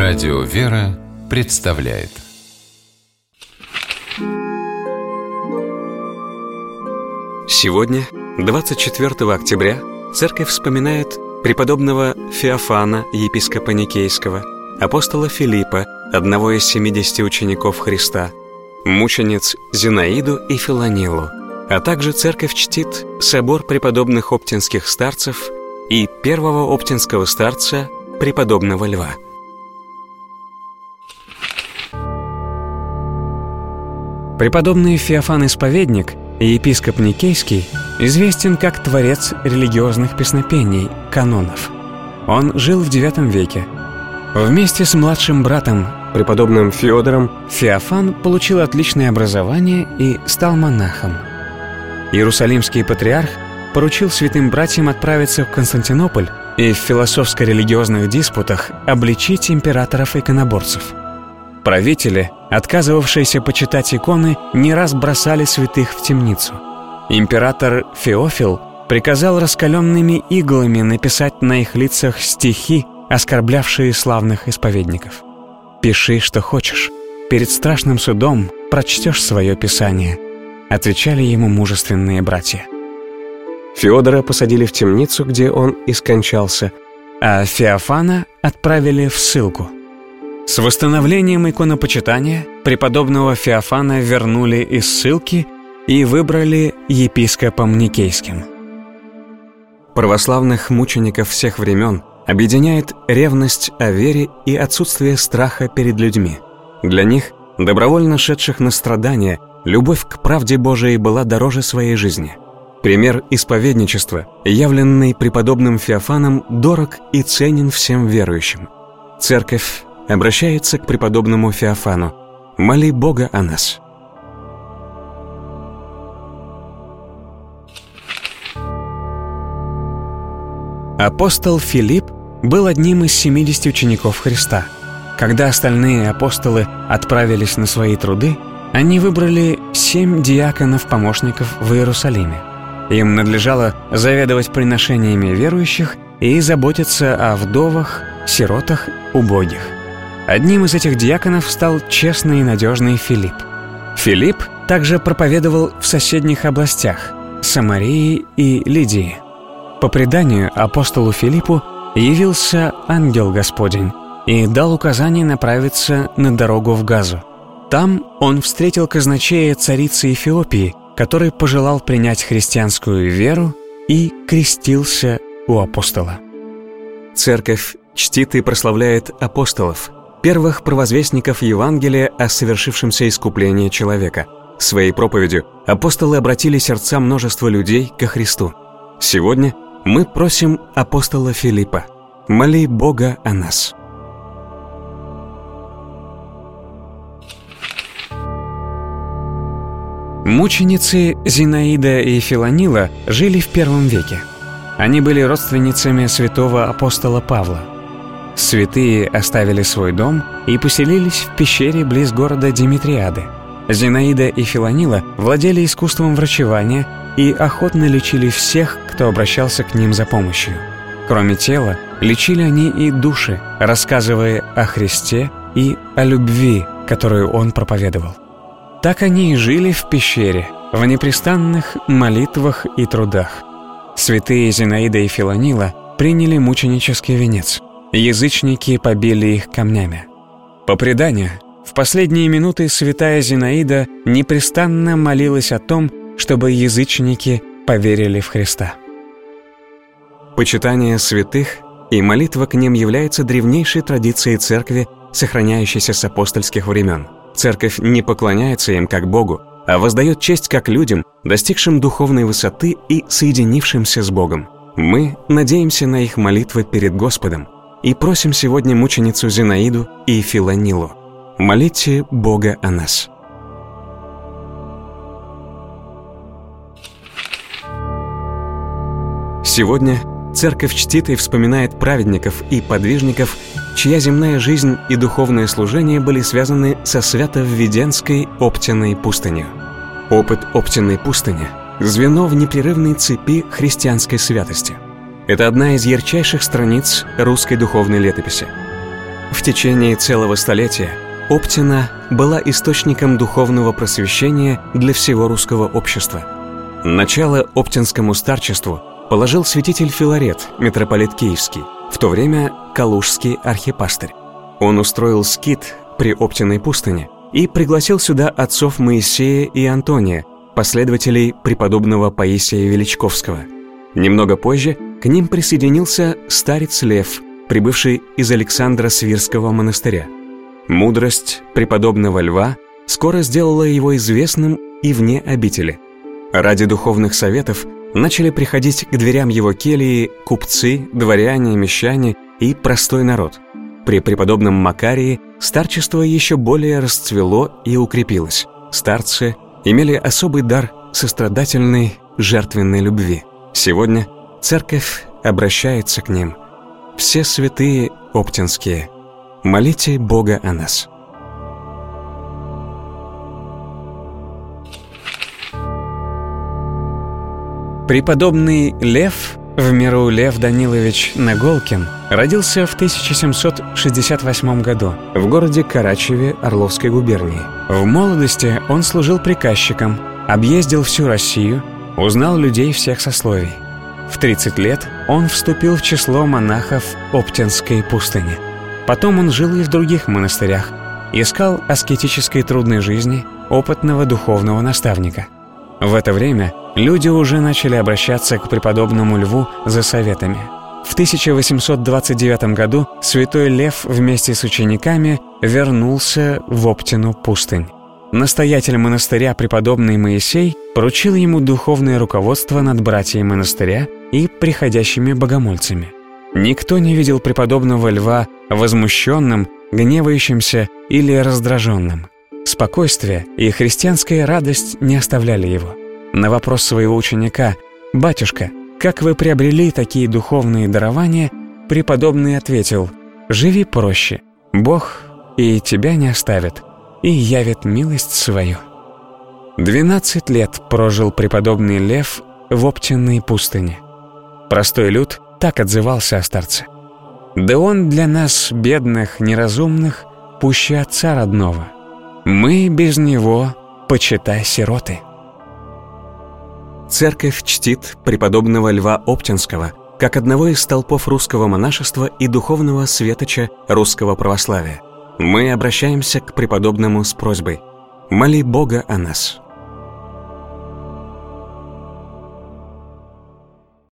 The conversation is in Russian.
Радио «Вера» представляет. Сегодня, 24 октября, Церковь вспоминает преподобного Феофана, епископа Никейского, апостола Филиппа, одного из 70 учеников Христа, мучениц Зинаиду и Филонилу, а также Церковь чтит собор преподобных оптинских старцев и первого оптинского старца преподобного Льва. Преподобный Феофан Исповедник и епископ Никейский известен как творец религиозных песнопений, канонов. Он жил в IX веке. Вместе с младшим братом, преподобным Феодором, Феофан получил отличное образование и стал монахом. Иерусалимский патриарх поручил святым братьям отправиться в Константинополь и в философско-религиозных диспутах обличить императоров-иконоборцев. Правители, отказывавшиеся почитать иконы, не раз бросали святых в темницу. Император Феофил приказал раскаленными иглами написать на их лицах стихи, оскорблявшие славных исповедников. «Пиши, что хочешь. Перед страшным судом прочтешь свое писание», — отвечали ему мужественные братья. Феодора посадили в темницу, где он и скончался, а Феофана отправили в ссылку. С восстановлением иконопочитания преподобного Феофана вернули из ссылки и выбрали епископом Никейским. Православных мучеников всех времен объединяет ревность о вере и отсутствие страха перед людьми. Для них, добровольно шедших на страдания, любовь к правде Божией была дороже своей жизни. Пример исповедничества, явленный преподобным Феофаном, дорог и ценен всем верующим. Церковь обращается к преподобному Феофану: «Моли Бога о нас». Апостол Филипп был одним из 70 учеников Христа. Когда остальные апостолы отправились на свои труды, они выбрали 7 диаконов-помощников в Иерусалиме. Им надлежало заведовать приношениями верующих и заботиться о вдовах, сиротах, убогих. Одним из этих диаконов стал честный и надежный Филипп. Филипп также проповедовал в соседних областях – Самарии и Лидии. По преданию, апостолу Филиппу явился ангел Господень и дал указание направиться на дорогу в Газу. Там он встретил казначея царицы Эфиопии, который пожелал принять христианскую веру и крестился у апостола. Церковь чтит и прославляет апостолов, первых провозвестников Евангелия о совершившемся искуплении человека. Своей проповедью апостолы обратили сердца множества людей ко Христу. Сегодня мы просим апостола Филиппа: «Моли Бога о нас». Мученицы Зинаида и Филонила жили в I веке. Они были родственницами святого апостола Павла. Святые оставили свой дом и поселились в пещере близ города Димитриады. Зинаида и Филонила владели искусством врачевания и охотно лечили всех, кто обращался к ним за помощью. Кроме тела, лечили они и души, рассказывая о Христе и о любви, которую Он проповедовал. Так они и жили в пещере, в непрестанных молитвах и трудах. Святые Зинаида и Филонила приняли мученический венец. Язычники побили их камнями. По преданию, в последние минуты святая Зинаида непрестанно молилась о том, чтобы язычники поверили в Христа. Почитание святых и молитва к ним является древнейшей традицией Церкви, сохраняющейся с апостольских времен. Церковь не поклоняется им как Богу, а воздает честь как людям, достигшим духовной высоты и соединившимся с Богом. Мы надеемся на их молитвы перед Господом и просим сегодня мученицу Зинаиду и Филонилу: «Молите Бога о нас». Сегодня Церковь чтит и вспоминает праведников и подвижников, чья земная жизнь и духовное служение были связаны со свято-введенской Оптиной пустынью. Опыт Оптиной пустыни – звено в непрерывной цепи христианской святости. Это одна из ярчайших страниц русской духовной летописи. В течение целого столетия Оптина была источником духовного просвещения для всего русского общества. Начало оптинскому старчеству положил святитель Филарет, митрополит Киевский, в то время калужский архипастырь. Он устроил скит при Оптиной пустыне и пригласил сюда отцов Моисея и Антония, последователей преподобного Паисия Величковского. Немного позже к ним присоединился старец Лев, прибывший из Александра Свирского монастыря. Мудрость преподобного Льва скоро сделала его известным и вне обители. Ради духовных советов начали приходить к дверям его кельи купцы, дворяне, мещане и простой народ. При преподобном Макарии старчество еще более расцвело и укрепилось. Старцы имели особый дар сострадательной, жертвенной любви. Сегодня церковь обращается к ним. Все святые оптинские, молите Бога о нас. Преподобный Лев, в миру Лев Данилович Наголкин, родился в 1768 году в городе Карачеве Орловской губернии. В молодости он служил приказчиком, объездил всю Россию, узнал людей всех сословий. В 30 лет он вступил в число монахов Оптинской пустыни. Потом он жил и в других монастырях, искал аскетической трудной жизни опытного духовного наставника. В это время люди уже начали обращаться к преподобному Льву за советами. В 1829 году святой Лев вместе с учениками вернулся в Оптину пустынь. Настоятель монастыря преподобный Моисей поручил ему духовное руководство над братьями монастыря и приходящими богомольцами. Никто не видел преподобного Льва возмущенным, гневающимся или раздраженным. Спокойствие и христианская радость не оставляли его. На вопрос своего ученика: «Батюшка, как вы приобрели такие духовные дарования?», преподобный ответил: «Живи проще, Бог и тебя не оставит, и явит милость свою». 12 лет прожил преподобный Лев в Оптинной пустыне. Простой люд так отзывался о старце: «Да он для нас, бедных, неразумных, пуще отца родного. Мы без него, почитай, сироты». Церковь чтит преподобного Льва Оптинского как одного из столпов русского монашества и духовного светоча русского православия. Мы обращаемся к преподобному с просьбой: моли Бога о нас.